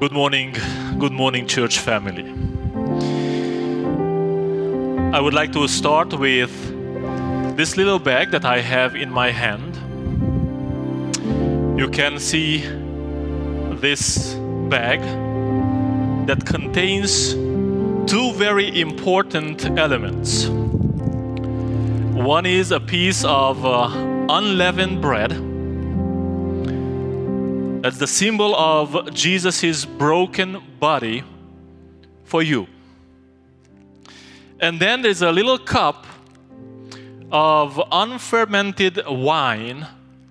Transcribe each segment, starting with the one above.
Good morning, church family. I would like to start with this little bag that I have in my hand. You can see this bag that contains two very important elements. One is a piece of unleavened bread. That's the symbol of Jesus' broken body for you. And then there's a little cup of unfermented wine.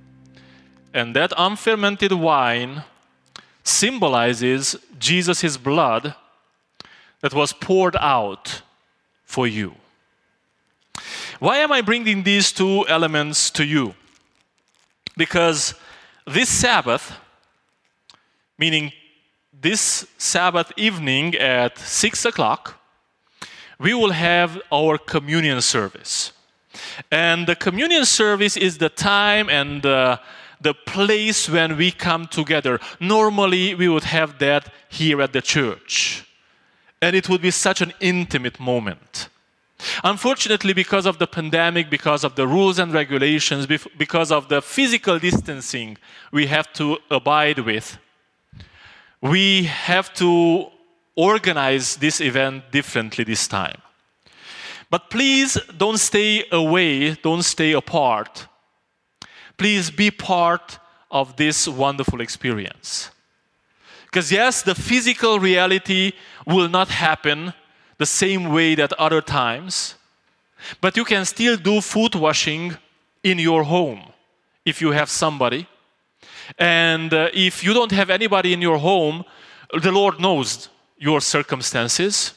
And that unfermented wine symbolizes Jesus' blood that was poured out for you. Why am I bringing these two elements to you? Because this Sabbath, meaning this Sabbath evening at 6 o'clock, we will have our communion service. And the communion service is the time and the place when we come together. Normally, we would have that here at the church. And it would be such an intimate moment. Unfortunately, because of the pandemic, because of the rules and regulations, because of the physical distancing we have to abide with, we have to organize this event differently this time. But please don't stay away, don't stay apart. Please be part of this wonderful experience. Because yes, the physical reality will not happen the same way that other times, but you can still do foot washing in your home if you have somebody. And if you don't have anybody in your home, the Lord knows your circumstances.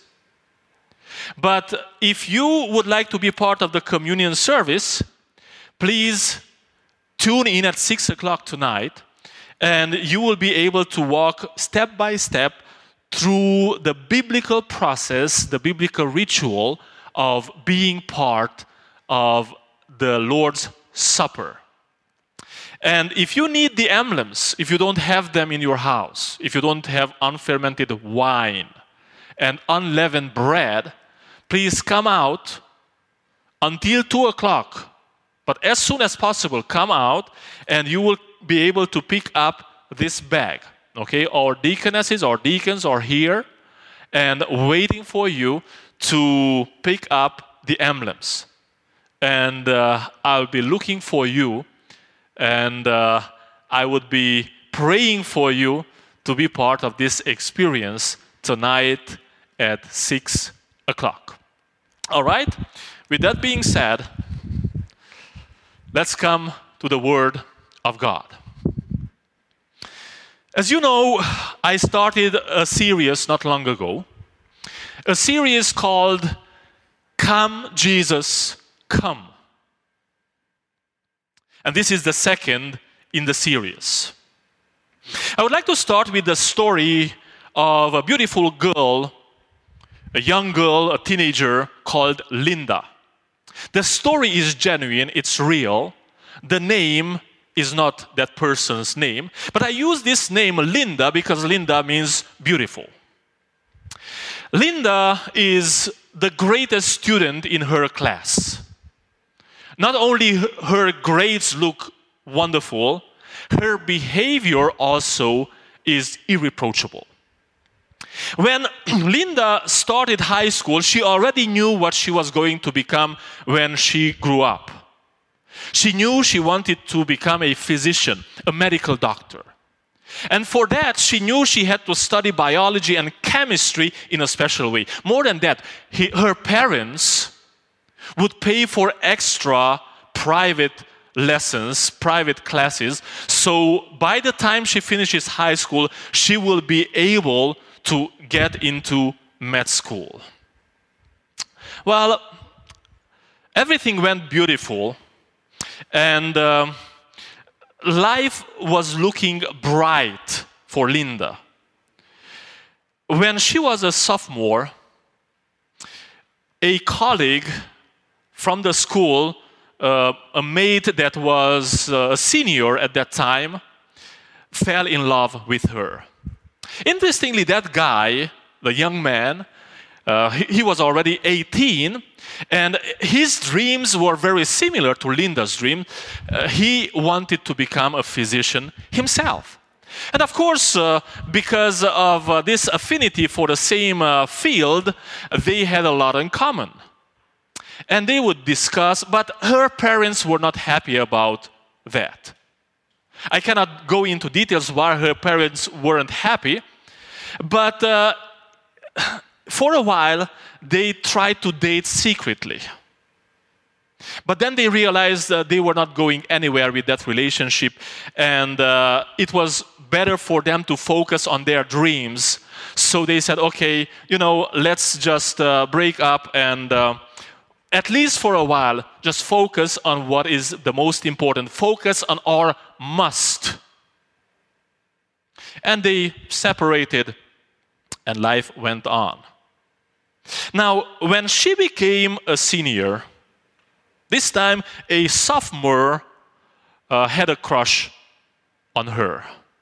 But if you would like to be part of the communion service, please tune in at 6 o'clock tonight, and you will be able to walk step by step through the biblical process, the biblical ritual of being part of the Lord's Supper. And if you need the emblems, if you don't have them in your house, if you don't have unfermented wine and unleavened bread, please come out until 2 o'clock. But as soon as possible, come out and you will be able to pick up this bag. Okay, our deaconesses or deacons are here and waiting for you to pick up the emblems. And I'll be looking for you. And I would be praying for you to be part of this experience tonight at 6 o'clock. All right? With that being said, let's come to the Word of God. As you know, I started a series not long ago, a series called Come, Jesus, Come. And this is the second in the series. I would like to start with the story of a beautiful girl, a young girl, a teenager called Linda. The story is genuine, it's real. The name is not that person's name. But I use this name Linda because Linda means beautiful. Linda is the greatest student in her class. Not only her grades look wonderful, her behavior also is irreproachable. When Linda started high school, she already knew what she was going to become when she grew up. She knew she wanted to become a physician, a medical doctor. And for that, she knew she had to study biology and chemistry in a special way. More than that, her parents would pay for extra private lessons, private classes. So by the time she finishes high school, she will be able to get into med school. Well, everything went beautiful, and life was looking bright for Linda. When she was a sophomore, a colleague from the school, a mate that was a senior at that time, fell in love with her. Interestingly, that guy, the young man, he was already 18, and his dreams were very similar to Linda's dream. He wanted to become a physician himself. And of course, because of this affinity for the same field, they had a lot in common. And they would discuss, but her parents were not happy about that. I cannot go into details why her parents weren't happy, but for a while, they tried to date secretly. But then they realized that they were not going anywhere with that relationship, and it was better for them to focus on their dreams. So they said, okay, let's just break up and at least for a while, just focus on what is the most important. Focus on our must. And they separated, and life went on. Now, when she became a senior, this time a sophomore had a crush on her.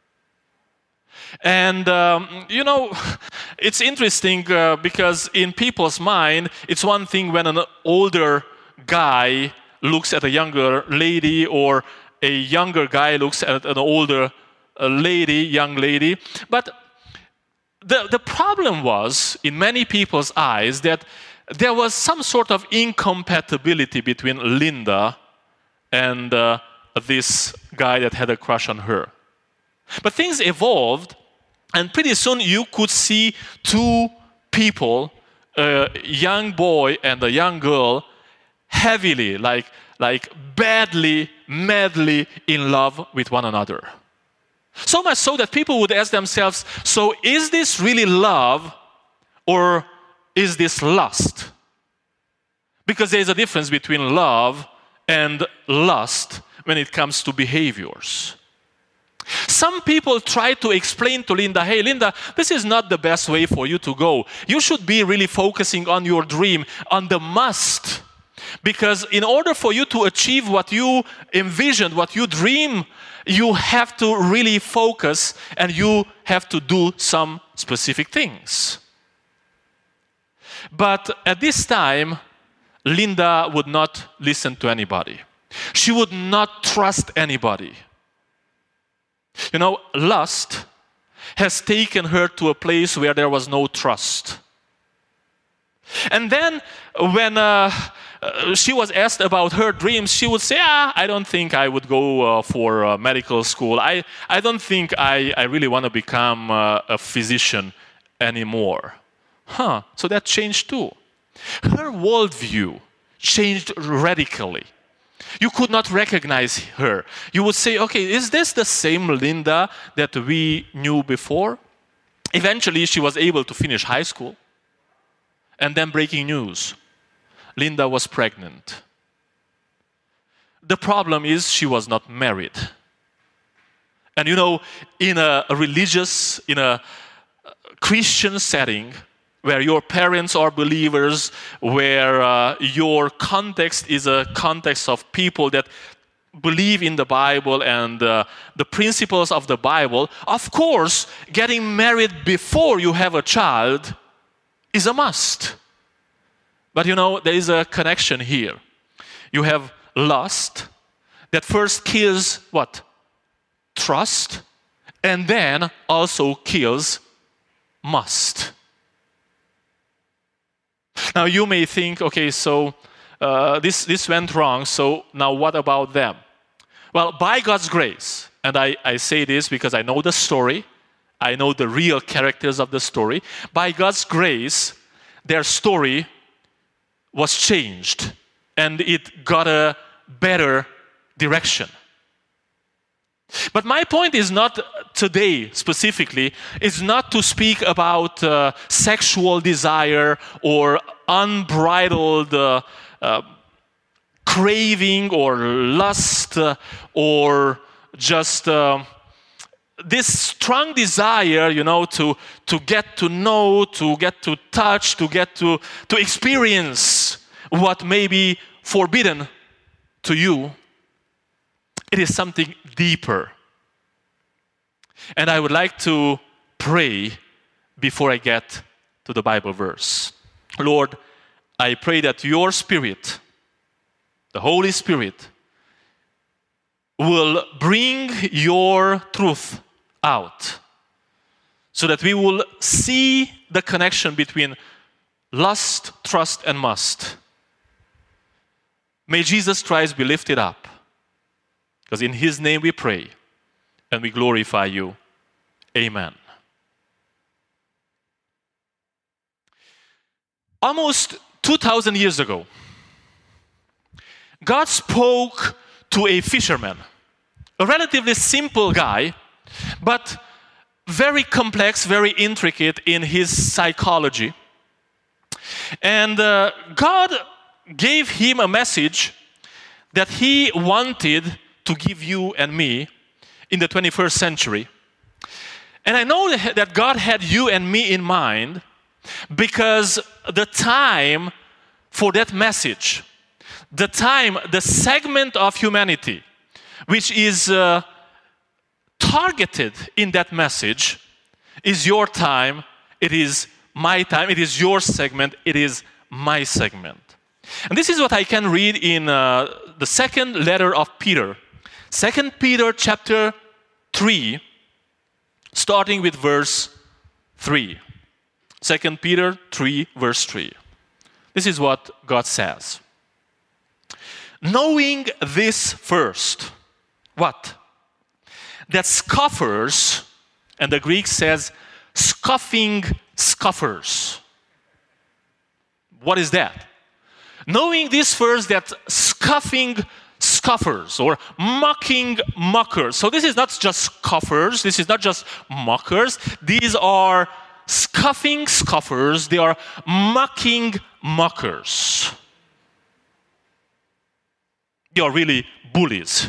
And, it's interesting because in people's mind, it's one thing when an older guy looks at a younger lady, or a younger guy looks at an older young lady. But the problem was, in many people's eyes, that there was some sort of incompatibility between Linda and this guy that had a crush on her. But things evolved, and pretty soon you could see two people, a young boy and a young girl, heavily, like badly, madly in love with one another. So much so that people would ask themselves, so is this really love or is this lust? Because there's a difference between love and lust when it comes to behaviors. Some people try to explain to Linda, hey Linda, this is not the best way for you to go. You should be really focusing on your dream, on the must. Because in order for you to achieve what you envisioned, what you dream, you have to really focus and you have to do some specific things. But at this time, Linda would not listen to anybody. She would not trust anybody. Lust has taken her to a place where there was no trust. And then when she was asked about her dreams, she would say, I don't think I would go for medical school. I don't think I really want to become a physician anymore. So that changed too. Her worldview changed radically. You could not recognize her. You would say, okay, is this the same Linda that we knew before? Eventually, she was able to finish high school. And then breaking news, Linda was pregnant. The problem is she was not married. And in a religious, in a Christian setting, where your parents are believers, where your context is a context of people that believe in the Bible and the principles of the Bible, of course, getting married before you have a child is a must. But there is a connection here. You have lust that first kills what? Trust, and then also kills must. Now you may think, okay, so this went wrong, so now what about them? Well, by God's grace, and I say this because I know the story, I know the real characters of the story. By God's grace, their story was changed, and it got a better direction. But my point is not today specifically, is not to speak about sexual desire or unbridled craving or lust or just this strong desire, to get to know, to get to touch, to get to experience what may be forbidden to you. It is something deeper. And I would like to pray before I get to the Bible verse. Lord, I pray that your Spirit, the Holy Spirit, will bring your truth out so that we will see the connection between lust, trust, and must. May Jesus Christ be lifted up, because in his name we pray and we glorify you. Amen. Almost 2,000 years ago, God spoke to a fisherman, a relatively simple guy, but very complex, very intricate in his psychology. And God gave him a message that he wanted to give you and me in the 21st century. And I know that God had you and me in mind because the time for that message, the segment of humanity which is targeted in that message is your time, it is my time, it is your segment, it is my segment. And this is what I can read in the second letter of Peter. 2 Peter chapter 3, starting with verse 3. 2 Peter 3, verse 3. This is what God says. Knowing this first, what? That scoffers, and the Greek says scoffing scoffers. What is that? Knowing this first, that scoffing scoffers or mocking mockers. So this is not just scoffers, this is not just mockers. These are scoffing scoffers, they are mocking mockers. They are really bullies.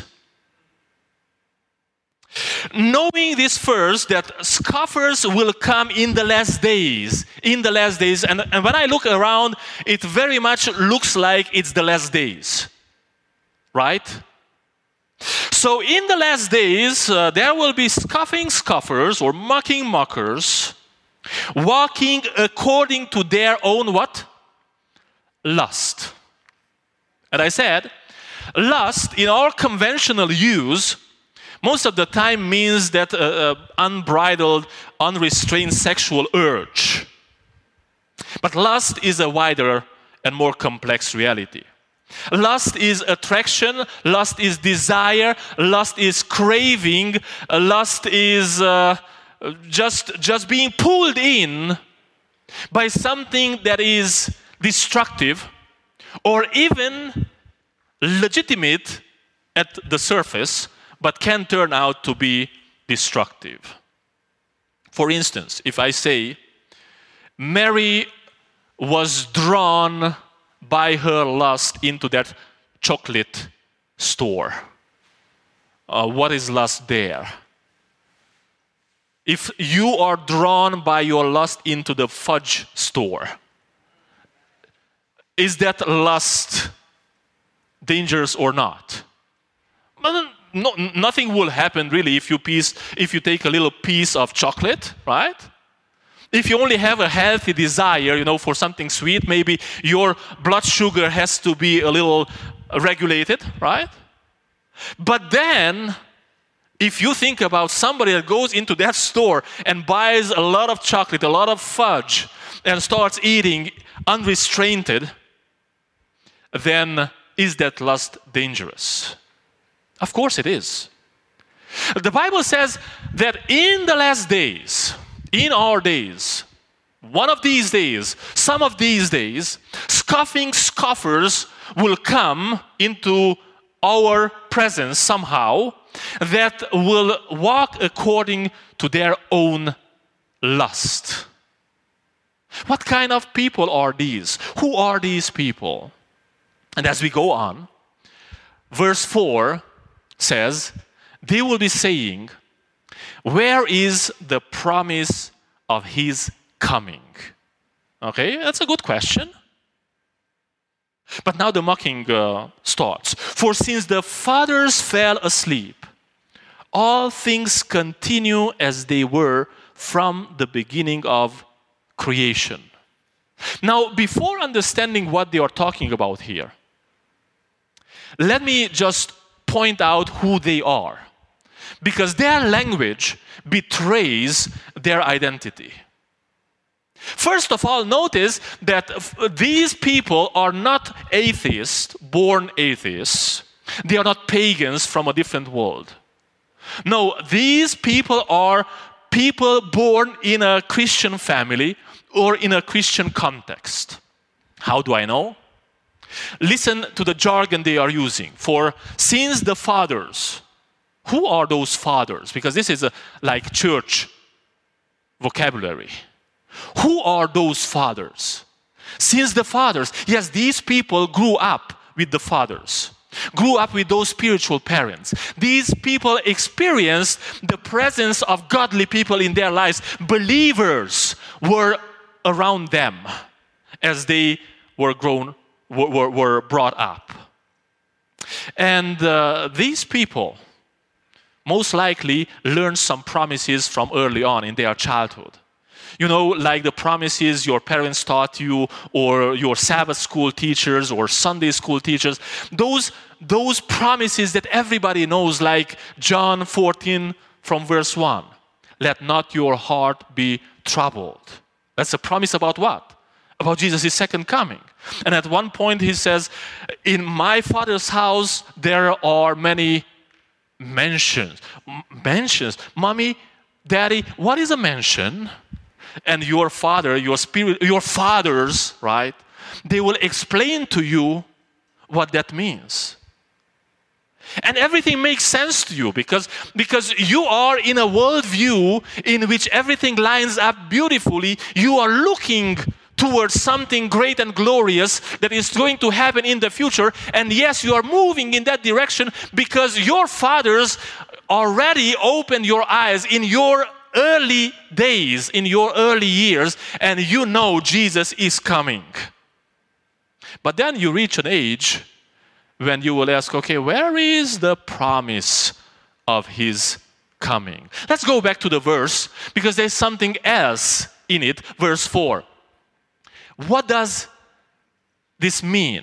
Knowing this first, that scoffers will come in the last days. In the last days. And when I look around, it very much looks like it's the last days. Right? So in the last days, there will be scoffing scoffers or mocking mockers, walking according to their own what? Lust. And I said, lust in our conventional use most of the time means that unbridled, unrestrained sexual urge. But lust is a wider and more complex reality. Lust is attraction, lust is desire, lust is craving, lust is just being pulled in by something that is destructive or even legitimate at the surface, but can turn out to be destructive. For instance, if I say, Mary was drawn by her lust into that chocolate store. What is lust there? If you are drawn by your lust into the fudge store, is that lust dangerous or not? No, nothing will happen really if you take a little piece of chocolate, right? If you only have a healthy desire, for something sweet, maybe your blood sugar has to be a little regulated, right? But then, if you think about somebody that goes into that store and buys a lot of chocolate, a lot of fudge, and starts eating unrestrained, then is that lust dangerous? Of course it is. The Bible says that in the last days, in our days, one of these days, some of these days, scoffing scoffers will come into our presence somehow that will walk according to their own lust. What kind of people are these? Who are these people? And as we go on, verse 4 says, they will be saying, where is the promise of his coming? Okay, that's a good question. But now the mocking starts. For since the fathers fell asleep, all things continue as they were from the beginning of creation. Now, before understanding what they are talking about here, let me just point out who they are, because their language betrays their identity. First of all, notice that these people are not atheists, born atheists. They are not pagans from a different world. No, these people are people born in a Christian family or in a Christian context. How do I know? Listen to the jargon they are using. For since the fathers, who are those fathers? Because this is like church vocabulary. Who are those fathers? Since the fathers, yes, these people grew up with the fathers, grew up with those spiritual parents. These people experienced the presence of godly people in their lives. Believers were around them as they were brought up. And these people most likely learned some promises from early on in their childhood. You know, like the promises your parents taught you, or your Sabbath school teachers, or Sunday school teachers. Those promises that everybody knows, like John 14 from verse 1. Let not your heart be troubled. That's a promise about what? About Jesus' second coming. And at one point he says, in my Father's house there are many mansions. Mansions. Mommy, Daddy, what is a mansion? And your father, your fathers, right? They will explain to you what that means. And everything makes sense to you because you are in a worldview in which everything lines up beautifully. You are looking towards something great and glorious that is going to happen in the future. And yes, you are moving in that direction because your fathers already opened your eyes in your early days, in your early years, and you know Jesus is coming. But then you reach an age when you will ask, okay, where is the promise of his coming? Let's go back to the verse, because there's something else in it. Verse 4. What does this mean?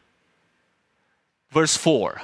Verse 4.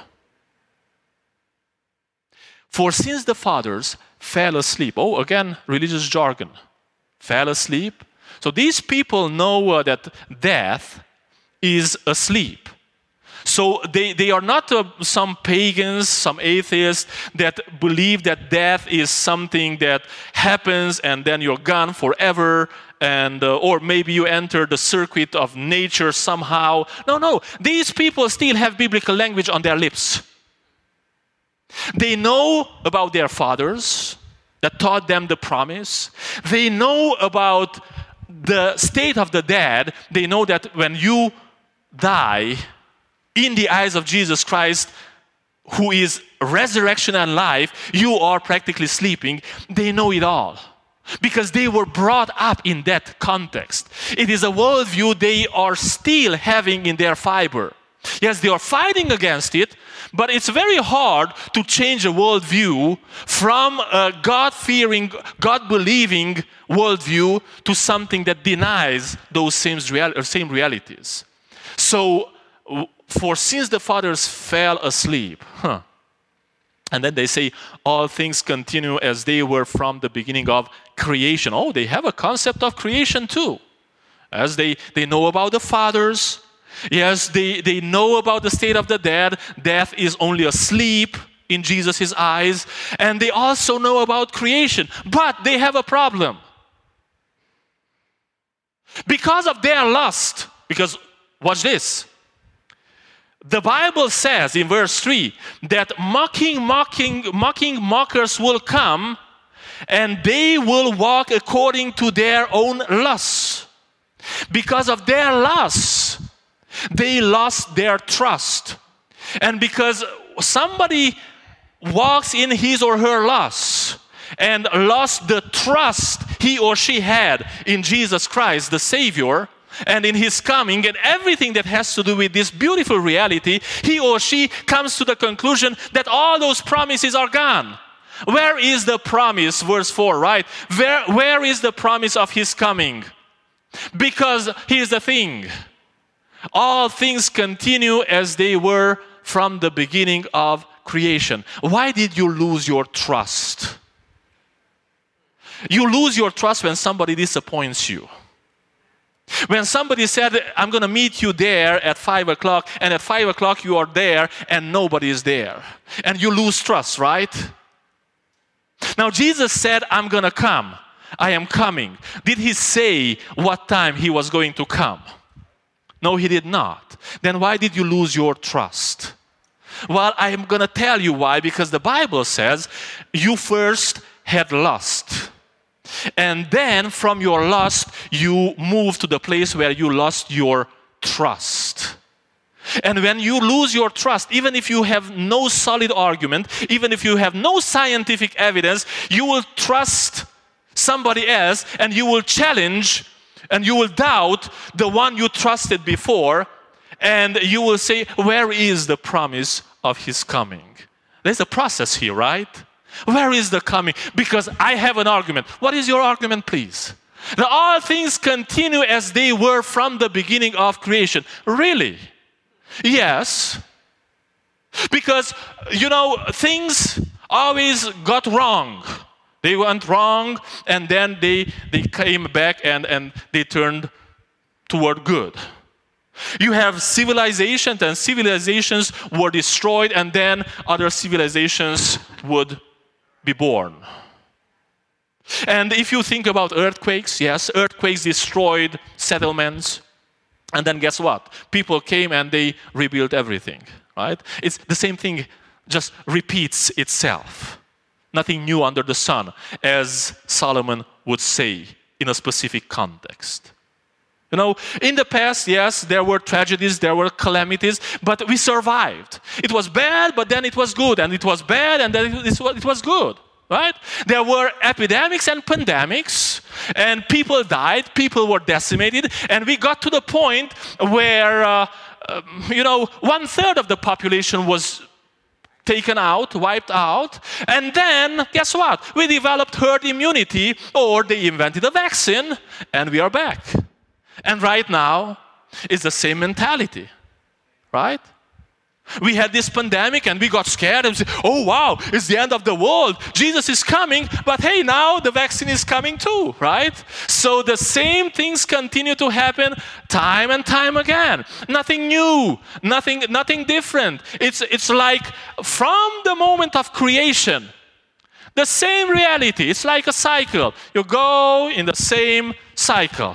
For since the fathers fell asleep. Oh, again, religious jargon. Fell asleep. So these people know that death is asleep. So they are not some pagans, some atheists that believe that death is something that happens and then you're gone forever, and or maybe you enter the circuit of nature somehow. No. These people still have biblical language on their lips. They know about their fathers that taught them the promise. They know about the state of the dead. They know that when you die, in the eyes of Jesus Christ, who is resurrection and life, you are practically sleeping. They know it all because they were brought up in that context. It is a worldview they are still having in their fiber. Yes, they are fighting against it, but it's very hard to change a worldview from a God-fearing, God-believing worldview to something that denies those same realities. So, for since the fathers fell asleep, and then they say, all things continue as they were from the beginning of creation. Oh, they have a concept of creation too. As they know about the fathers. Yes, they know about the state of the dead. Death is only a sleep in Jesus' eyes. And they also know about creation. But they have a problem. Because of their lust. Because, watch this. The Bible says in verse 3 that mocking mockers will come and they will walk according to their own lusts. Because of their lusts, they lost their trust. And because somebody walks in his or her lusts and lost the trust he or she had in Jesus Christ, the Savior, and in his coming and everything that has to do with this beautiful reality, he or she comes to the conclusion that all those promises are gone. Where is the promise? Verse 4, right? Where is the promise of his coming? Because here's the thing. All things continue as they were from the beginning of creation. Why did you lose your trust? You lose your trust when somebody disappoints you. When somebody said, I'm going to meet you there at 5 o'clock, and at 5 o'clock you are there and nobody is there. And you lose trust, right? Now Jesus said, I'm going to come. I am coming. Did he say what time he was going to come? No, he did not. Then why did you lose your trust? Well, I'm going to tell you why, because the Bible says you first had lust. And then from your lust, you moved to the place where you lost your trust. And when you lose your trust, even if you have no solid argument, even if you have no scientific evidence, you will trust somebody else and you will challenge and you will doubt the one you trusted before, and you will say, where is the promise of his coming? There's a process here, right? Where is the coming? Because I have an argument. What is your argument, please? That all things continue as they were from the beginning of creation. Really? Yes. Because, things always got wrong. They went wrong, and then they came back and they turned toward good. You have civilizations, and civilizations were destroyed, and then other civilizations would be born. And if you think about earthquakes, yes, earthquakes destroyed settlements, and then guess what? People came and they rebuilt everything, right? It's the same thing, just repeats itself. Nothing new under the sun, as Solomon would say in a specific context. In the past, yes, there were tragedies, there were calamities, but we survived. It was bad, but then it was good, and it was bad, and then it was good, right? There were epidemics and pandemics, and people died, people were decimated, and we got to the point where, 1/3 of the population was taken out, wiped out, and then, guess what? We developed herd immunity, or they invented a vaccine, and we are back. And right now, it's the same mentality, right? We had this pandemic and we got scared and said, oh wow, it's the end of the world. Jesus is coming, but hey, now the vaccine is coming too, right? So the same things continue to happen time and time again. Nothing new, nothing different. It's like from the moment of creation, the same reality. It's like a cycle. You go in the same cycle.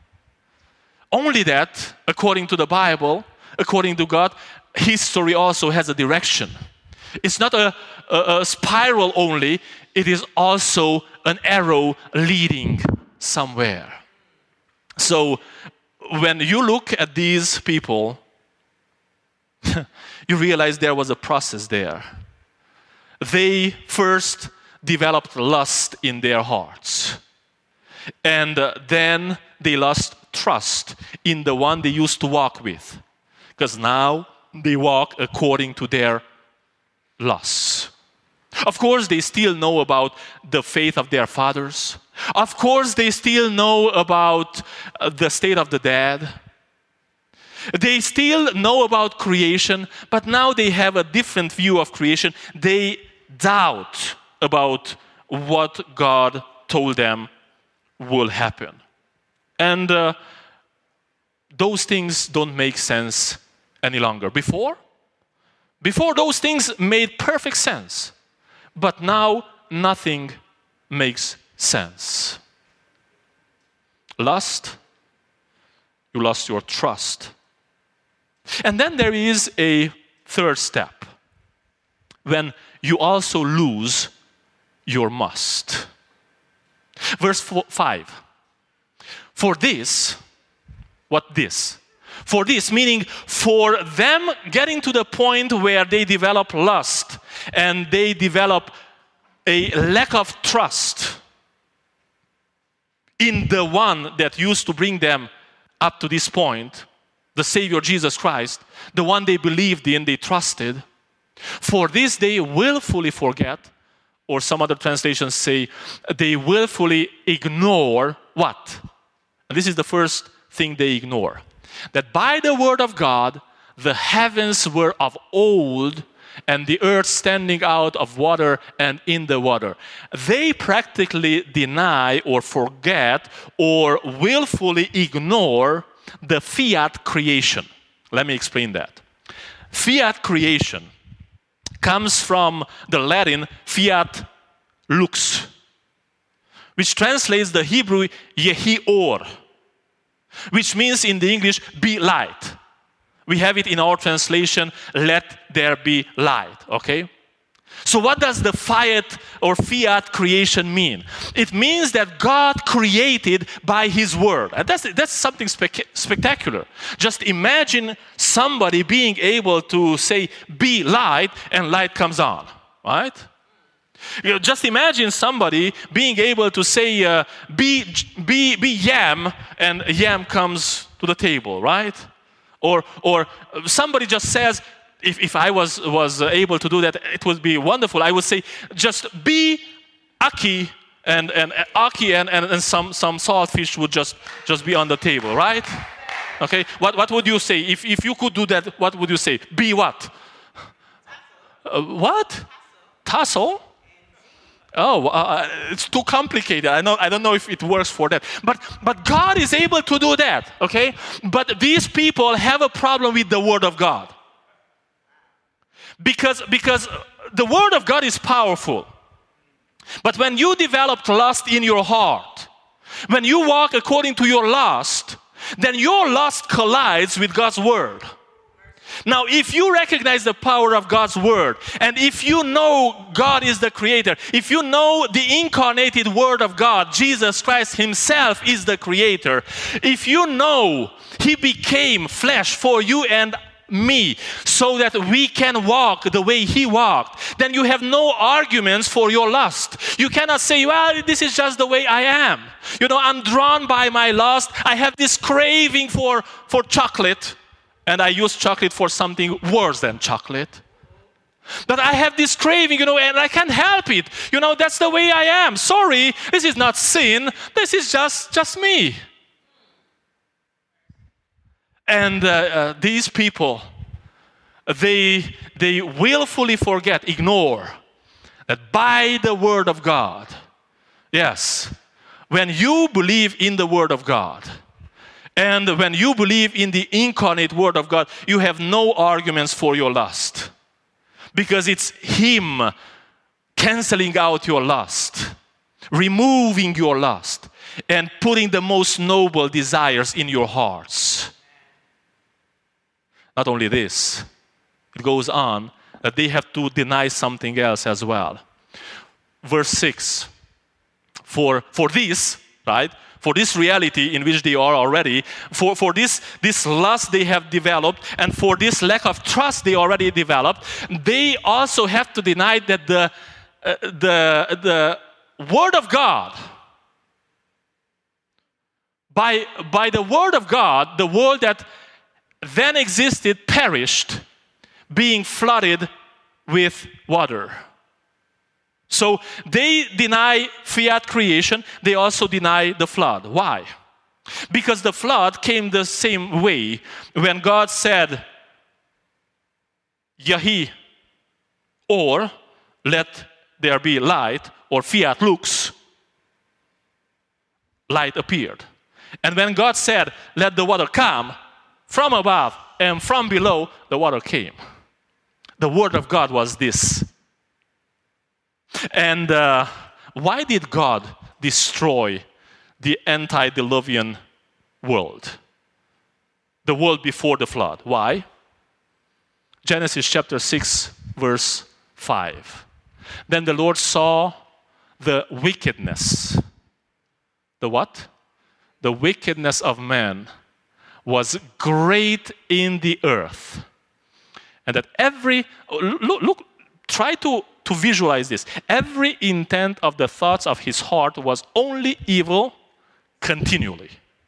Only that, according to the Bible, according to God, history also has a direction. It's not a spiral only, it is also an arrow leading somewhere. So when you look at these people, you realize there was a process there. They first developed lust in their hearts. And then they lost trust in the one they used to walk with. Because now they walk according to their lusts. Of course, they still know about the faith of their fathers. Of course, they still know about the state of the dead. They still know about creation, but now they have a different view of creation. They doubt about what God told them will happen. And those things don't make sense any longer. Before those things made perfect sense. But now nothing makes sense. Lust, you lost your trust. And then there is a third step. When you also lose your must. Verse 5. For this, what this? For this, meaning for them getting to the point where they develop lust and they develop a lack of trust in the one that used to bring them up to this point, the Savior Jesus Christ, the one they believed in, they trusted. For this they willfully forget or some other translations say, they willfully ignore what? And this is the first thing they ignore. That by the word of God, the heavens were of old, and the earth standing out of water and in the water. They practically deny or forget or willfully ignore the fiat creation. Let me explain that. Fiat creation comes from the Latin fiat lux, which translates the Hebrew yehi or, which means in the English, be light. We have it in our translation, let there be light, okay? So what does the fiat or fiat creation mean? It means that God created by His word. And that's something spectacular. Just imagine somebody being able to say, be light, and light comes on, right? You know, just imagine somebody being able to say, be yam, and yam comes to the table, right? Or somebody just says, if I was able to do that, it would be wonderful. I would say, just be aki, and aki and some saltfish would just be on the table, right? Okay. What would you say if you could do that? What would you say? Be what? What? Tassel? Oh, it's too complicated. I don't know if it works for that. But God is able to do that, okay? But these people have a problem with the Word of God. Because the Word of God is powerful. But when you develop lust in your heart, when you walk according to your lust, then your lust collides with God's Word. Now, if you recognize the power of God's word, and if you know God is the creator, if you know the incarnated word of God, Jesus Christ himself is the creator, if you know he became flesh for you and me so that we can walk the way he walked, then you have no arguments for your lust. You cannot say, well, this is just the way I am. You know, I'm drawn by my lust. I have this craving for chocolate. And I use chocolate for something worse than chocolate. But I have this craving, you know, and I can't help it. You know, that's the way I am. Sorry, this is not sin. This is just me. And these people, they willfully forget, ignore that by the word of God, yes, when you believe in the word of God, and when you believe in the incarnate word of God, you have no arguments for your lust. Because it's him canceling out your lust, removing your lust, and putting the most noble desires in your hearts. Not only this, it goes on that they have to deny something else as well. Verse 6, for this, right? For this reality in which they are already, for this lust they have developed, and for this lack of trust they already developed, they also have to deny that the word of God, by the word of God, the world that then existed perished, being flooded with water. So they deny fiat creation, they also deny the flood. Why? Because the flood came the same way when God said, Yahi, or let there be light, or fiat lux, light appeared. And when God said, let the water come, from above and from below, the water came. The word of God was this. And why did God destroy the antediluvian world? The world before the flood. Why? Genesis chapter 6, verse 5. Then the Lord saw the wickedness. The what? The wickedness of man was great in the earth. And that try to visualize this. Every intent of the thoughts of his heart was only evil continually.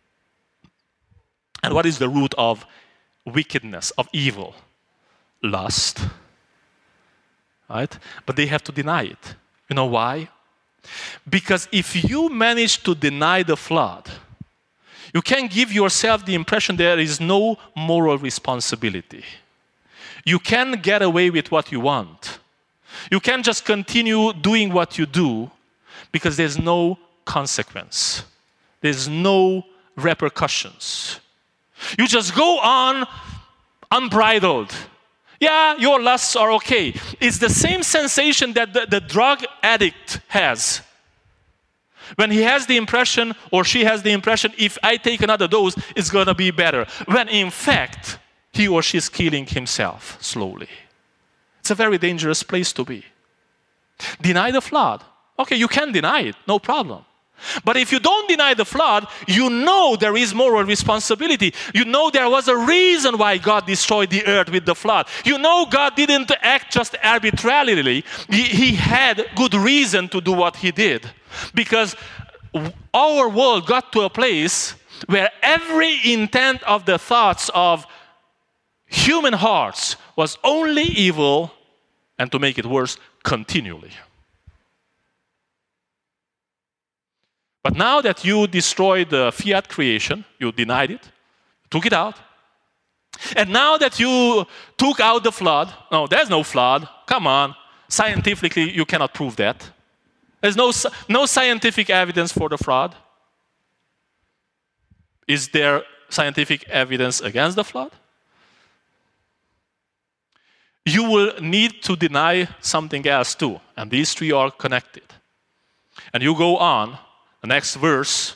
And what is the root of wickedness, of evil? Lust. Right? But they have to deny it. You know why? Because if you manage to deny the flood, you can give yourself the impression there is no moral responsibility. You can get away with what you want. You can just continue doing what you do because there's no consequence. There's no repercussions. You just go on unbridled. Yeah, your lusts are okay. It's the same sensation that the drug addict has. When he has the impression, or she has the impression, if I take another dose, it's going to be better. When in fact, he or she is killing himself slowly. It's a very dangerous place to be. Deny the flood. Okay, you can deny it, no problem. But if you don't deny the flood, you know there is moral responsibility. You know there was a reason why God destroyed the earth with the flood. You know God didn't act just arbitrarily. He had good reason to do what he did. Because our world got to a place where every intent of the thoughts of human hearts was only evil, and to make it worse, continually. But now that you destroyed the fiat creation, you denied it, took it out, and now that you took out the flood, no, there's no flood, come on, scientifically you cannot prove that. There's no scientific evidence for the flood. Is there scientific evidence against the flood? You will need to deny something else too, and these three are connected. And you go on, the next verse,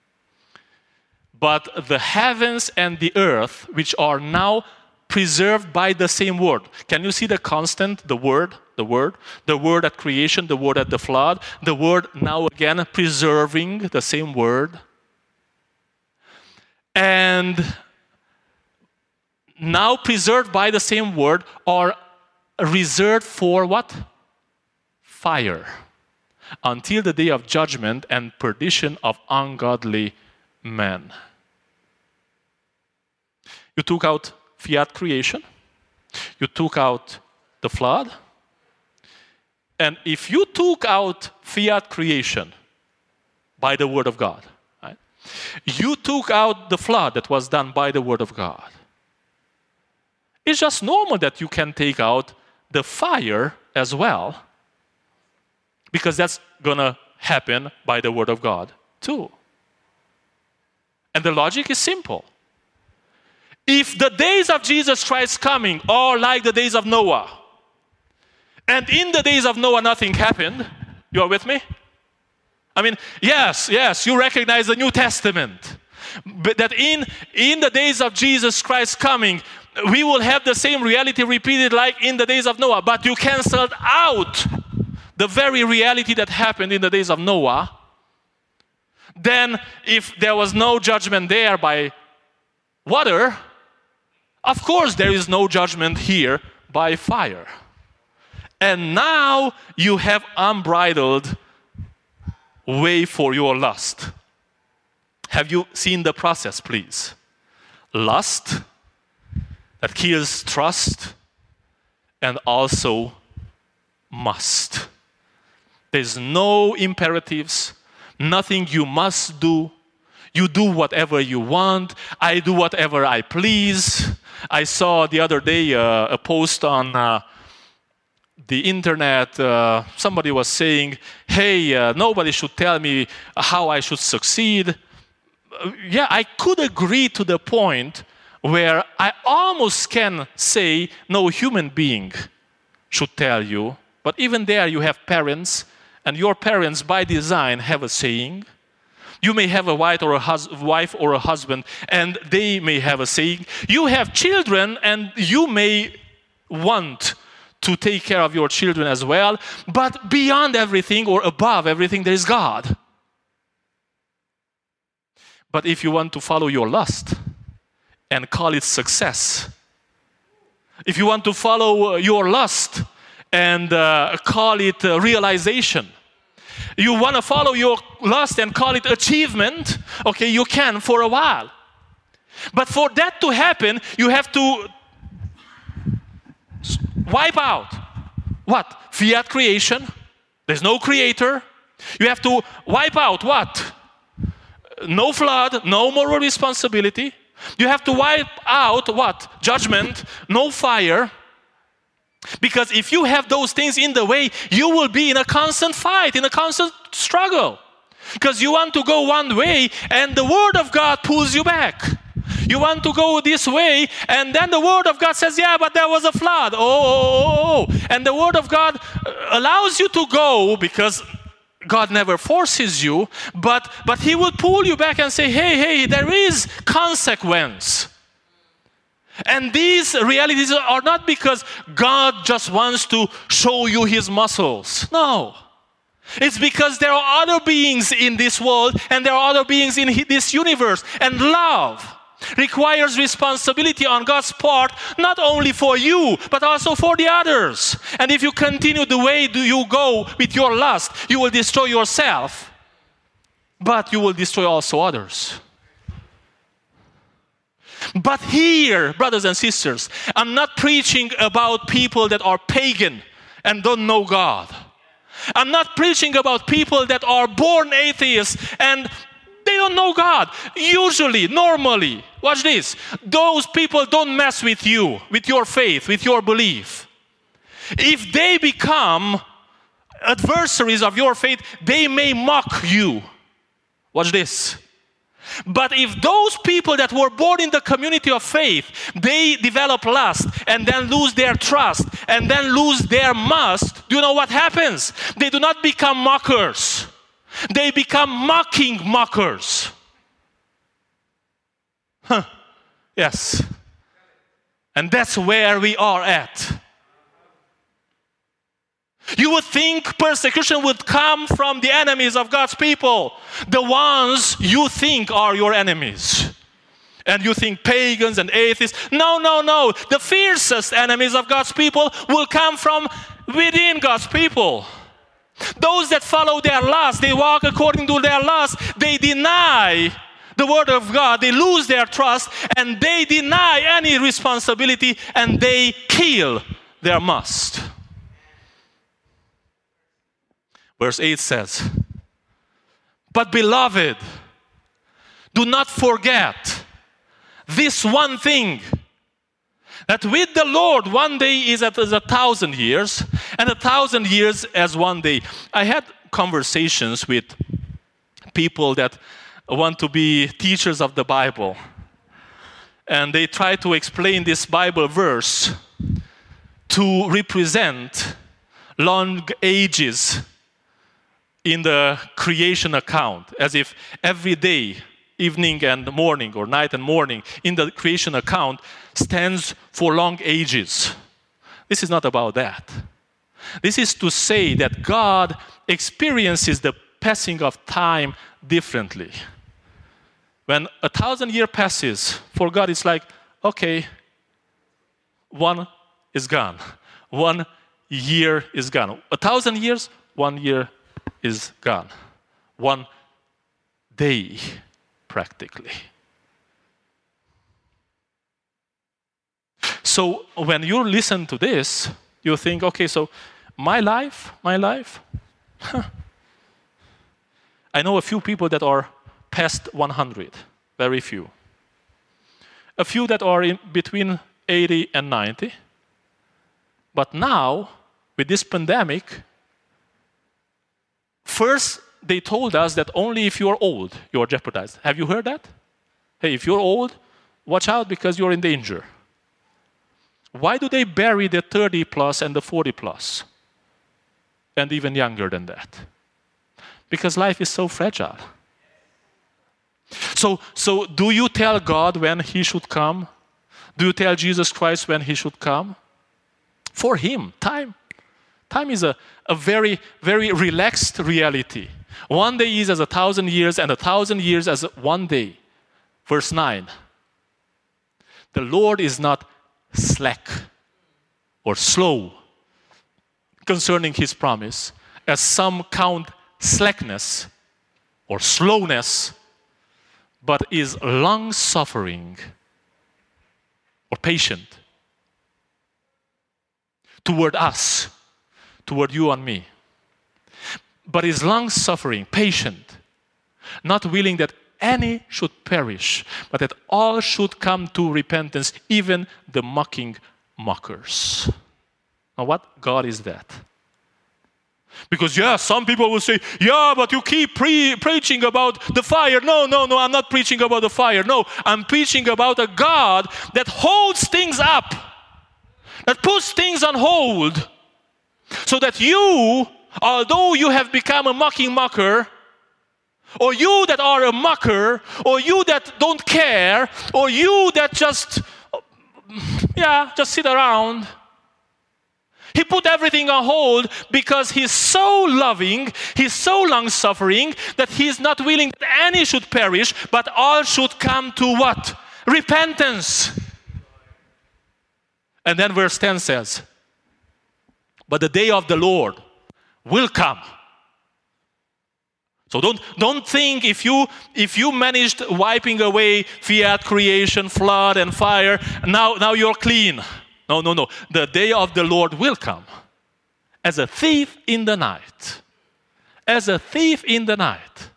but the heavens and the earth, which are now preserved by the same word. Can you see the constant, the word at creation, the word at the flood, the word now again preserving, the same word. And now preserved by the same word are reserved for what? Fire. Until the day of judgment and perdition of ungodly men. You took out fiat creation. You took out the flood. And if you took out fiat creation by the word of God, right, you took out the flood that was done by the word of God. It's just normal that you can take out the fire as well, because that's going to happen by the word of God too. And the logic is simple. If the days of Jesus Christ coming are like the days of Noah, and in the days of Noah nothing happened, you are with me? I mean, yes, you recognize the New Testament. But that in the days of Jesus Christ coming, we will have the same reality repeated like in the days of Noah. But you canceled out the very reality that happened in the days of Noah. Then if there was no judgment there by water, of course there is no judgment here by fire. And now you have unbridled way for your lust. Have you seen the process, please? Lust that kills trust and also must. There's no imperatives, nothing you must do. You do whatever you want. I do whatever I please. I saw the other day a post on the internet. Somebody was saying, hey, nobody should tell me how I should succeed. Yeah, I could agree to the point where I almost can say no human being should tell you. But even there you have parents, and your parents by design have a saying. You may have a wife or a husband, and they may have a saying. You have children, and you may want to take care of your children as well. But beyond everything or above everything, there is God. But if you want to follow your lust and call it success, if you want to follow your lust and call it realization, you want to follow your lust and call it achievement, okay, you can for a while. But for that to happen, you have to wipe out what? Fiat creation, There's no creator. You have to wipe out what? No flood, no moral responsibility. You have to wipe out what? Judgment, no fire. Because if you have those things in the way, you will be in a constant fight, in a constant struggle. Because you want to go one way and the Word of God pulls you back. You want to go this way and then the Word of God says, yeah, but there was a flood. Oh. And the Word of God allows you to go because God never forces you, but He will pull you back and say, hey, there is consequence. And these realities are not because God just wants to show you His muscles. No. It's because there are other beings in this world and there are other beings in this universe. And love requires responsibility on God's part, not only for you, but also for the others. And if you continue the way you go with your lust, you will destroy yourself, but you will destroy also others. But here, brothers and sisters, I'm not preaching about people that are pagan and don't know God. I'm not preaching about people that are born atheists and they don't know God. Usually, normally, watch this, those people don't mess with you, with your faith, with your belief. If they become adversaries of your faith, they may mock you. Watch this. But if those people that were born in the community of faith, they develop lust and then lose their trust and then lose their must, do you know what happens? They do not become mockers. They become mocking mockers. Yes. And that's where we are at. You would think persecution would come from the enemies of God's people, the ones you think are your enemies. And you think pagans and atheists. No. The fiercest enemies of God's people will come from within God's people. Those that follow their lust, they walk according to their lust, they deny the Word of God, they lose their trust, and they deny any responsibility, and they kill their must. Verse 8 says, but beloved, do not forget this one thing, that with the Lord 1 day is as 1,000 years, and 1,000 years as 1 day. I had conversations with people that want to be teachers of the Bible, and they try to explain this Bible verse to represent long ages in the creation account, as if every day, evening and morning, or night and morning, in the creation account stands for long ages. This is not about that. This is to say that God experiences the passing of time differently. When 1,000 years passes, for God it's like, okay, 1 is gone. 1 year is gone. 1,000 years, 1 year is gone. 1 day, practically. So when you listen to this, you think, okay, so my life, I know a few people that are past 100, very few. A few that are in between 80 and 90. But now, with this pandemic, first, they told us that only if you are old, you are jeopardized. Have you heard that? Hey, if you're old, watch out because you're in danger. Why do they bury the 30 plus and the 40 plus? And even younger than that? Because life is so fragile. So do you tell God when He should come? Do you tell Jesus Christ when He should come? For Him, time is a very, very relaxed reality. 1 day is as 1,000 years, and 1,000 years as 1 day. Verse 9. The Lord is not slack or slow concerning His promise, as some count slackness or slowness, but is long-suffering or patient toward us, toward you and me. but is long-suffering, patient, not willing that any should perish, but that all should come to repentance, even the mocking mockers. Now what God is that? Because some people will say, but you keep preaching about the fire. No, I'm not preaching about the fire. No, I'm preaching about a God that holds things up, that puts things on hold, so that you, although you have become a mocking mocker, or you that are a mocker, or you that don't care, or you that just sit around, He put everything on hold because He's so loving, He's so long-suffering, that He's not willing that any should perish, but all should come to what? Repentance. And then verse 10 says, but the day of the Lord will come. So don't think if you managed wiping away fiat, creation, flood, and fire, now you're clean. No. The day of the Lord will come as a thief in the night. As a thief in the night.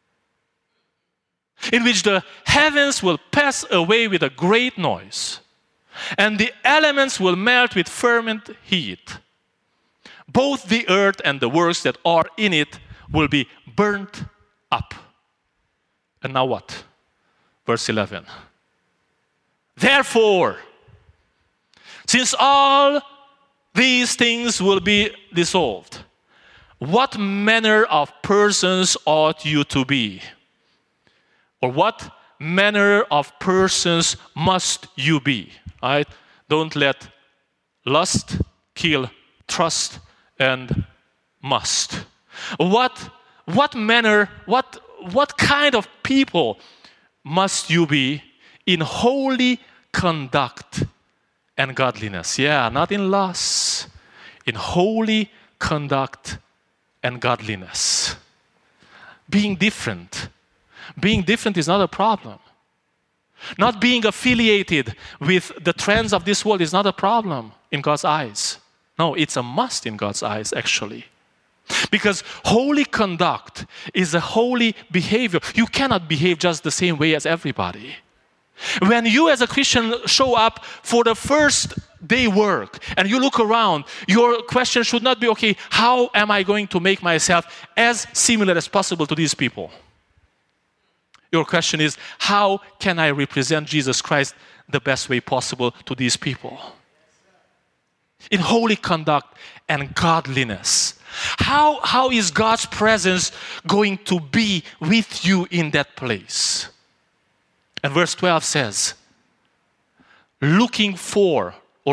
In which the heavens will pass away with a great noise, and the elements will melt with fervent heat. Both the earth and the works that are in it will be burnt up. And now what? Verse 11. Therefore, since all these things will be dissolved, what manner of persons ought you to be? Or what manner of persons must you be? Right? Don't let lust kill trust and must. What manner, what kind of people must you be in holy conduct and godliness? Not in lust, in holy conduct and godliness. Being different. Being different is not a problem. Not being affiliated with the trends of this world is not a problem in God's eyes. No, it's a must in God's eyes, actually. Because holy conduct is a holy behavior. You cannot behave just the same way as everybody. When you as a Christian show up for the first day work and you look around, your question should not be, okay, how am I going to make myself as similar as possible to these people? Your question is, how can I represent Jesus Christ the best way possible to these people? In holy conduct and godliness. How is God's presence going to be with you in that place? And verse 12 says, looking forward,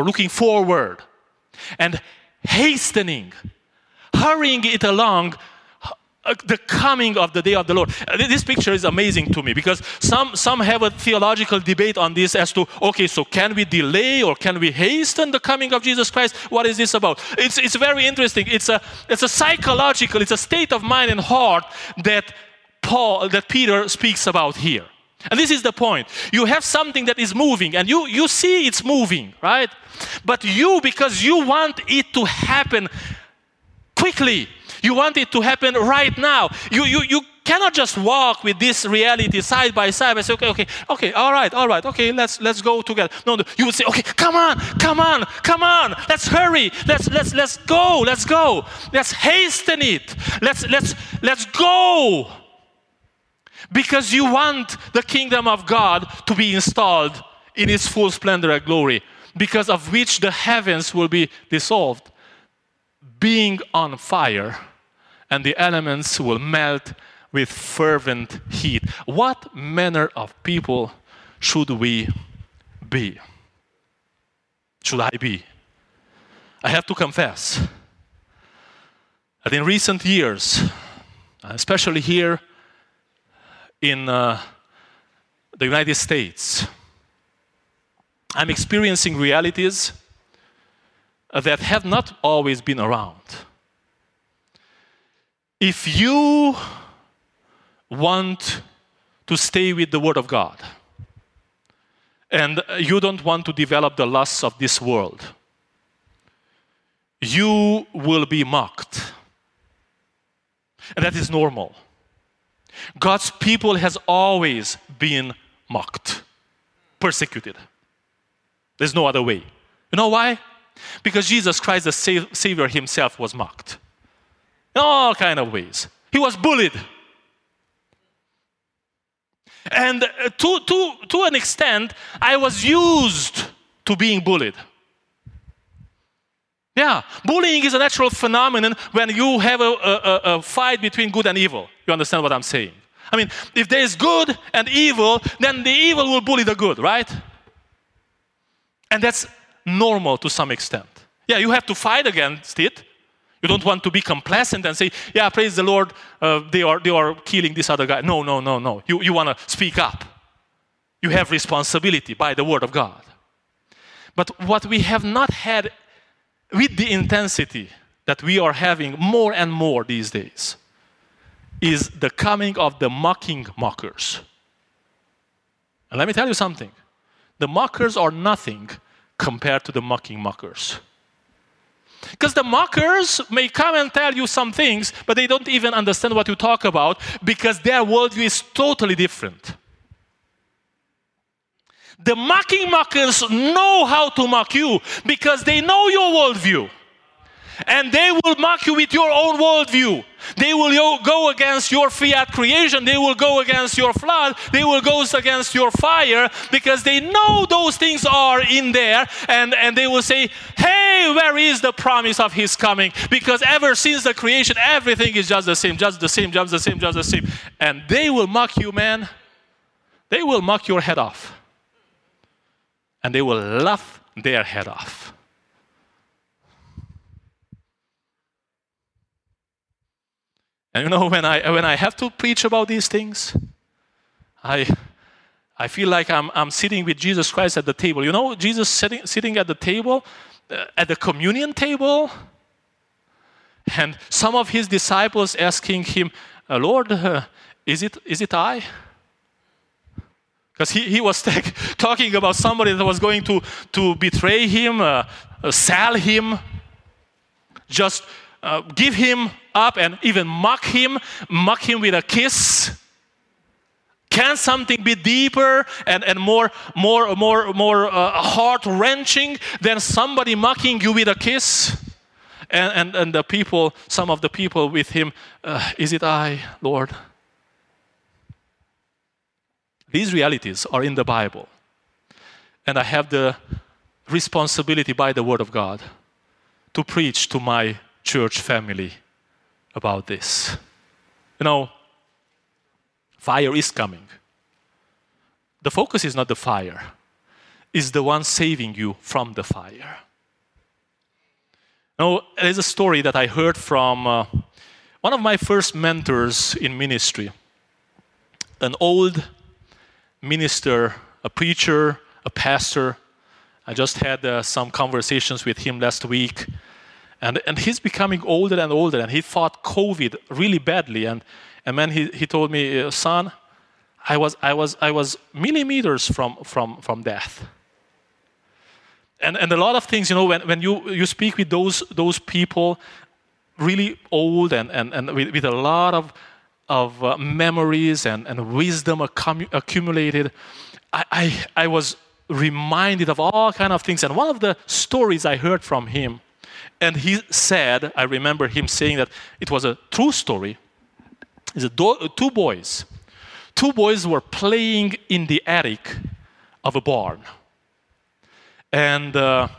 and hastening, hurrying it along, the coming of the day of the Lord. This picture is amazing to me because some have a theological debate on this as to, okay, so can we delay or can we hasten the coming of Jesus Christ? What is this about? It's very interesting. It's a psychological, it's a state of mind and heart that Peter speaks about here. And this is the point. You have something that is moving and you see it's moving, right? But because you want it to happen quickly, you want it to happen right now. You cannot just walk with this reality side by side and say, okay, all right, okay, let's go together. No, you would say, okay, come on, let's hurry, let's go, let's hasten it, let's go. Because you want the kingdom of God to be installed in its full splendor and glory, because of which the heavens will be dissolved, being on fire, and the elements will melt with fervent heat. What manner of people should we be? Should I be? I have to confess that in recent years, especially here in the United States, I'm experiencing realities that have not always been around. If you want to stay with the Word of God and you don't want to develop the lusts of this world, you will be mocked. And that is normal. God's people has always been mocked, persecuted. There's no other way. You know why? Because Jesus Christ, the Savior himself, was mocked. In all kind of ways. He was bullied. And to an extent, I was used to being bullied. Yeah, bullying is a natural phenomenon when you have a fight between good and evil. You understand what I'm saying? I mean, if there is good and evil, then the evil will bully the good, right? And that's normal to some extent. Yeah, you have to fight against it. You don't want to be complacent and say, yeah, praise the Lord, they are killing this other guy. No. You want to speak up. You have responsibility by the word of God. But what we have not had with the intensity that we are having more and more these days is the coming of the mocking mockers. And let me tell you something. The mockers are nothing compared to the mocking mockers. Because the mockers may come and tell you some things, but they don't even understand what you talk about because their worldview is totally different. The mocking mockers know how to mock you because they know your worldview. And they will mock you with your own worldview. They will go against your fiat creation. They will go against your flood. They will go against your fire because they know those things are in there. And they will say, hey, where is the promise of his coming? Because ever since the creation, everything is just the same, just the same, just the same, just the same. And they will mock you, man. They will mock your head off. And they will laugh their head off. And you know, when I have to preach about these things, I feel like I'm sitting with Jesus Christ at the table. You know, Jesus sitting at the table, at the communion table, and some of his disciples asking him, Lord, is it I? Because he was talking about somebody that was going to betray him, sell him, just give him up and even mock him with a kiss. Can something be deeper and more heart-wrenching than somebody mocking you with a kiss? And the people, some of the people with him, is it I, Lord? These realities are in the Bible. And I have the responsibility by the Word of God to preach to my church family about this. You know, fire is coming. The focus is not the fire. It's the one saving you from the fire. Now, there's a story that I heard from one of my first mentors in ministry. An old minister, a preacher, a pastor. I just had some conversations with him last week. And he's becoming older and older, and he fought COVID really badly. And then he told me, son, I was millimeters from death. And a lot of things, you know, when you speak with those people, really old and with a lot of memories and wisdom accumulated, I was reminded of all kind of things. And one of the stories I heard from him, and he said, I remember him saying that it was a true story, is two boys. Two boys were playing in the attic of a barn. And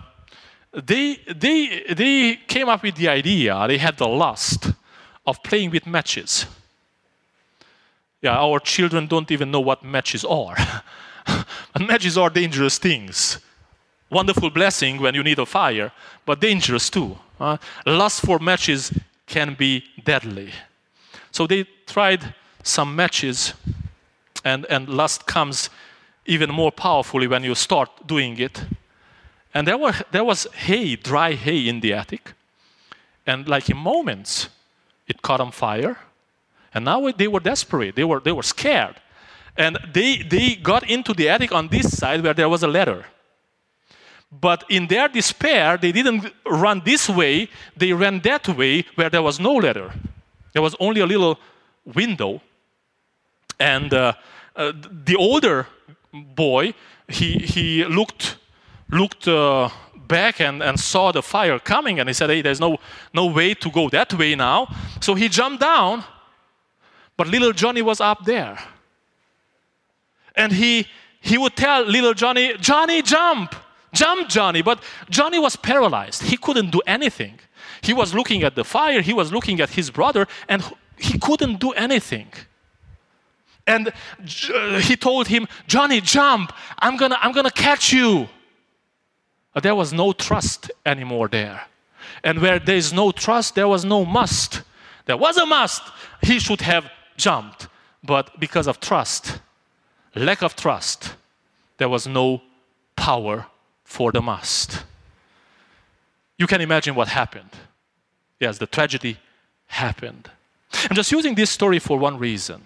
they came up with the idea, they had the lust of playing with matches. Yeah, our children don't even know what matches are. And matches are dangerous things. Wonderful blessing when you need a fire, but dangerous too. Lust for matches can be deadly. So they tried some matches, and lust comes even more powerfully when you start doing it. And there was hay, dry hay in the attic. And like in moments, it caught on fire. And now they were desperate. They were scared. And they got into the attic on this side where there was a ladder. But in their despair, they didn't run this way. They ran that way where there was no ladder. There was only a little window. And the older boy, he looked back and saw the fire coming, and he said, hey, there's no way to go that way now. So he jumped down, but little Johnny was up there. And he would tell little Johnny, Johnny, jump! Jump, Johnny! But Johnny was paralyzed. He couldn't do anything. He was looking at the fire, he was looking at his brother, and he couldn't do anything. And he told him, Johnny, jump! I'm gonna catch you. But there was no trust anymore there. And where there is no trust, there was no must. There was a must. He should have jumped. But because of trust, lack of trust, there was no power for the must. You can imagine what happened. Yes, the tragedy happened. I'm just using this story for one reason.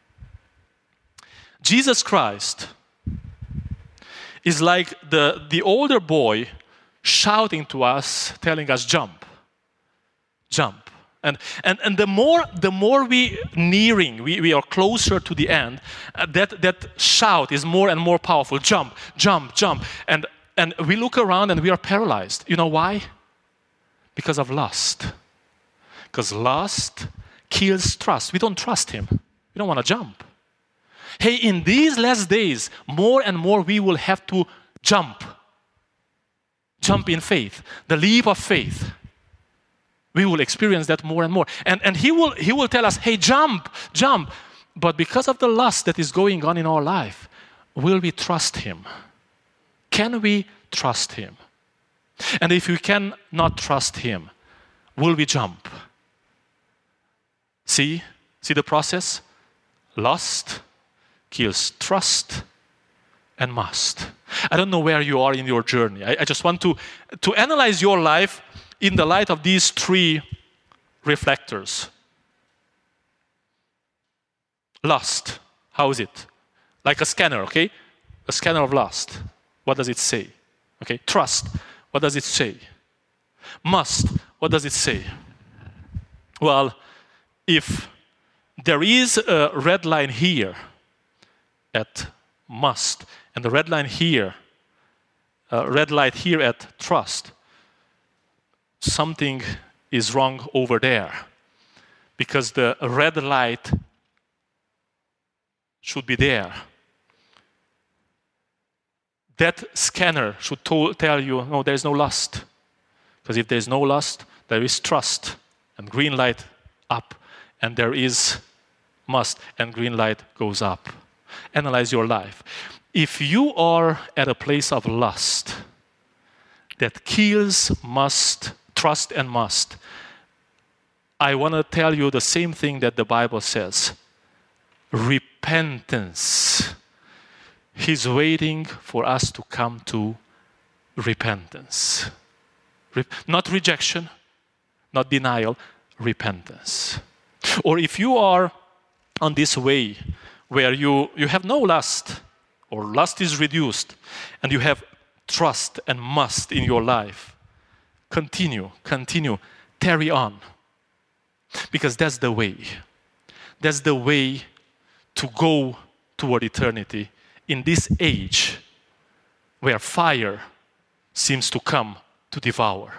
Jesus Christ is like the older boy shouting to us, telling us, jump, jump. And the more we are closer to the end, that shout is more and more powerful. Jump, jump, jump. And we look around and we are paralyzed. You know why? Because of lust. Because lust kills trust. We don't trust him. We don't want to jump. Hey, in these last days, more and more we will have to jump. Jump in faith. The leap of faith. We will experience that more and more. And he will tell us, hey, jump, jump. But because of the lust that is going on in our life, will we trust him? Can we trust him? And if we cannot trust him, will we jump? See the process? Lust kills trust and must. I don't know where you are in your journey. I just want to analyze your life in the light of these three reflectors. Lust, how is it? Like a scanner, okay? A scanner of lust. What does it say? Okay, trust, what does it say? Must, what does it say? Well, if there is a red line here at must, and the red line here, red light here at trust, something is wrong over there. Because the red light should be there. That scanner should tell you, no, there is no lust. Because if there is no lust, there is trust, and green light up, and there is must, and green light goes up. Analyze your life. If you are at a place of lust that kills must, trust and must, I want to tell you the same thing that the Bible says. Repentance. He's waiting for us to come to repentance. Not rejection, not denial, repentance. Or if you are on this way where you have no lust, or lust is reduced, and you have trust and must in your life, continue, carry on. Because that's the way. That's the way to go toward eternity in this age where fire seems to come to devour.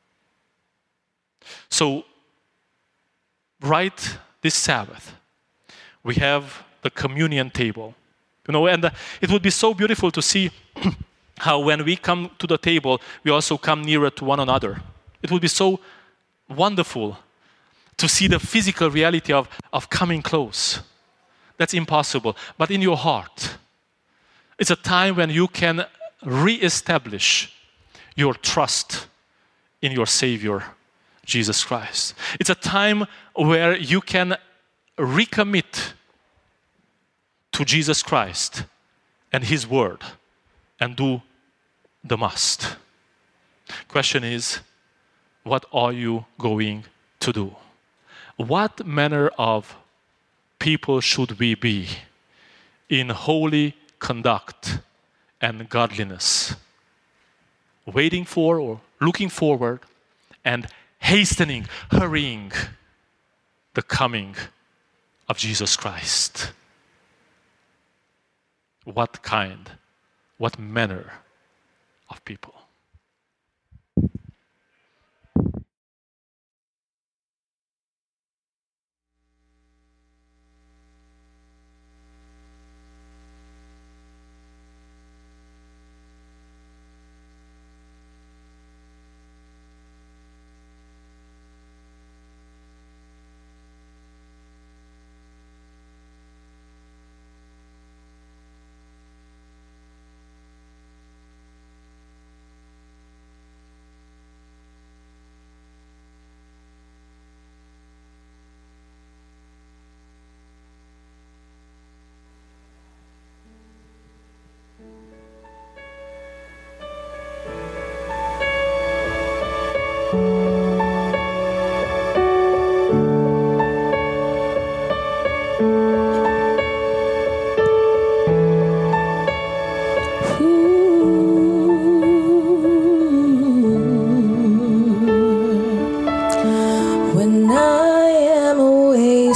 So, right this Sabbath, we have the communion table. You know, and it would be so beautiful to see how when we come to the table, we also come nearer to one another. It would be so wonderful to see the physical reality of coming close. That's impossible. But in your heart, it's a time when you can re-establish your trust in your Savior, Jesus Christ. It's a time where you can recommit to Jesus Christ and His Word and do the must. Question is, what are you going to do? What manner of people should we be in holy conduct and godliness? Waiting for or looking forward and hastening, hurrying the coming of Jesus Christ. What kind, what manner of people? When I am a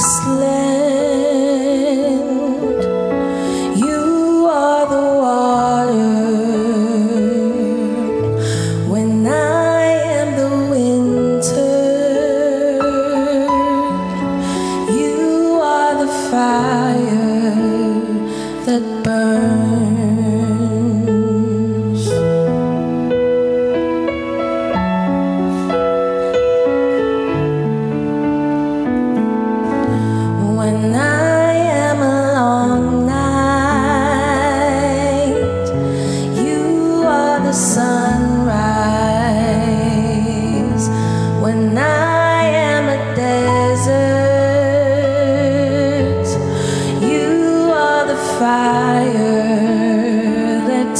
wasteland, you are the water. When I am the winter, you are the fire that burns. When I am a long night, you are the sunrise. When I am a desert, you are the fire that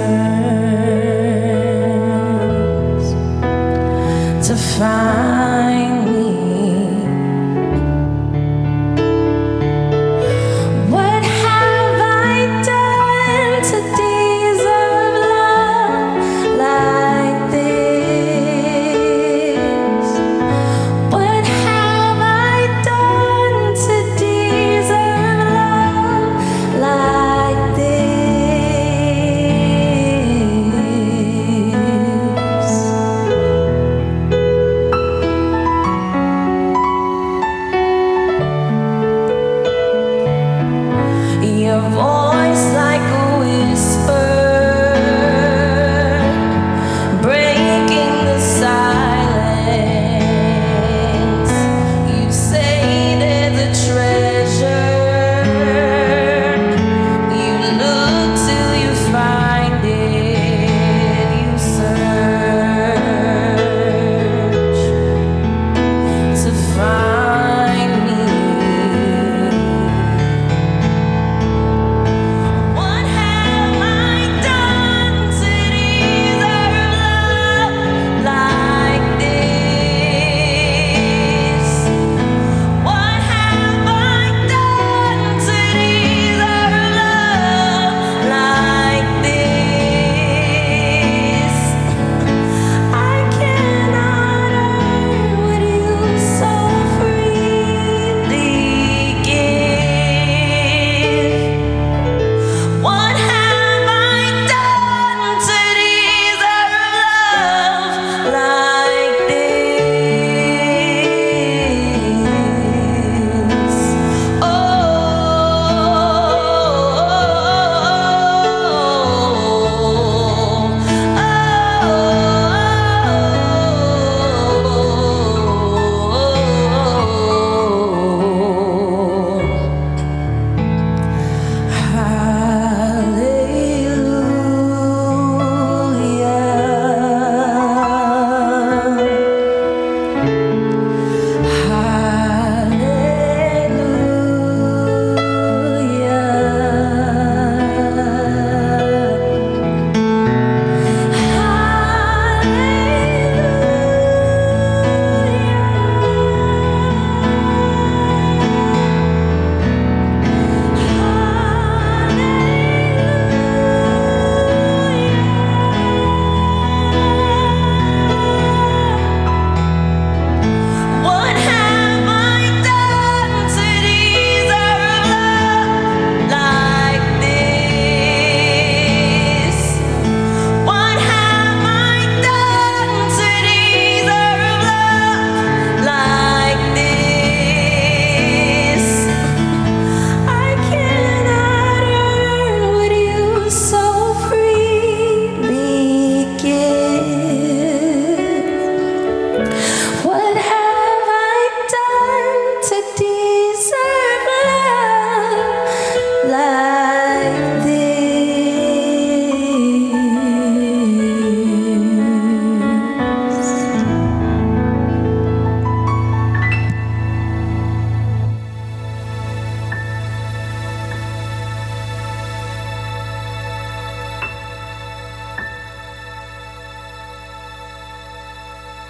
turns to find me. What have I done to deserve love like this? What have I done to deserve love like this?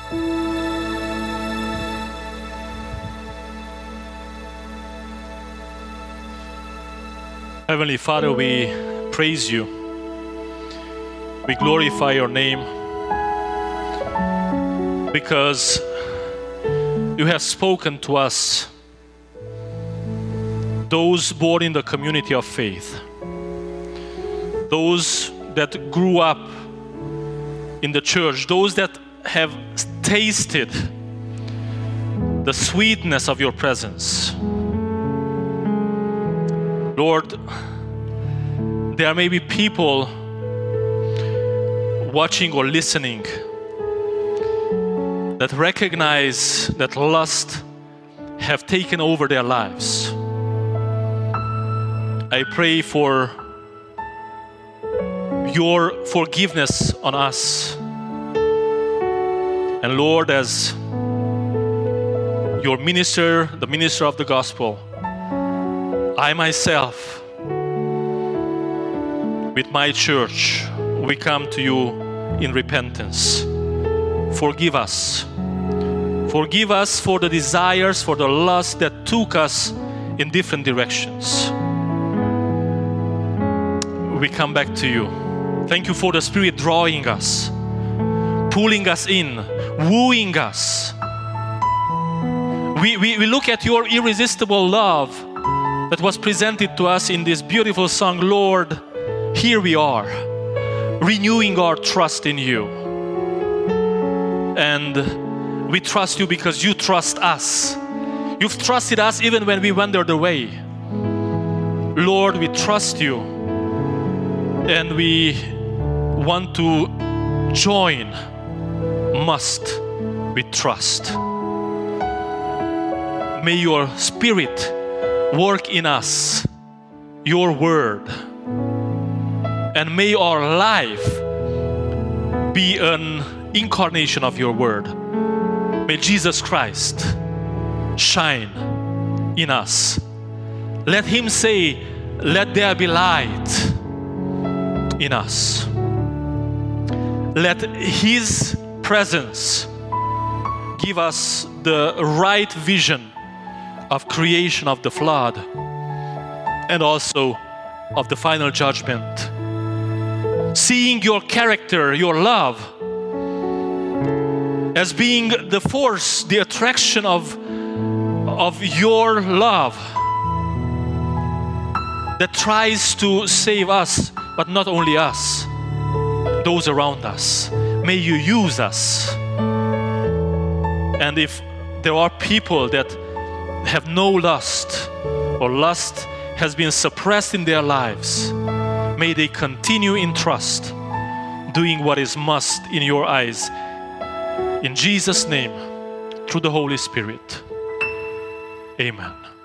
Heavenly Father, we praise you. We glorify your name because you have spoken to us, those born in the community of faith, those that grew up in the church, those that have tasted the sweetness of your presence. Lord, there may be people watching or listening that recognize that lust have taken over their lives. I pray for your forgiveness on us. And Lord, as your minister, the minister of the gospel, I myself, with my church, we come to you in repentance. Forgive us. Forgive us for the desires, for the lust that took us in different directions. We come back to you. Thank you for the Spirit drawing us, pulling us in, wooing us. We look at your irresistible love that was presented to us in this beautiful song. Lord, here we are, renewing our trust in you. And we trust you because you trust us. You've trusted us even when we wandered away. Lord, we trust you. And we want to join must with trust. May your Spirit work in us your word, and may our life be an incarnation of your word. May Jesus Christ shine in us. Let him say, let there be light in us. Let his presence give us the right vision of creation, of the flood, and also of the final judgment. Seeing your character, your love, as being the force, the attraction of your love that tries to save us, but not only us, those around us. May you use us. And if there are people that have no lust, or lust has been suppressed in their lives, may they continue in trust, doing what is must in your eyes. In Jesus' name, through the Holy Spirit. Amen.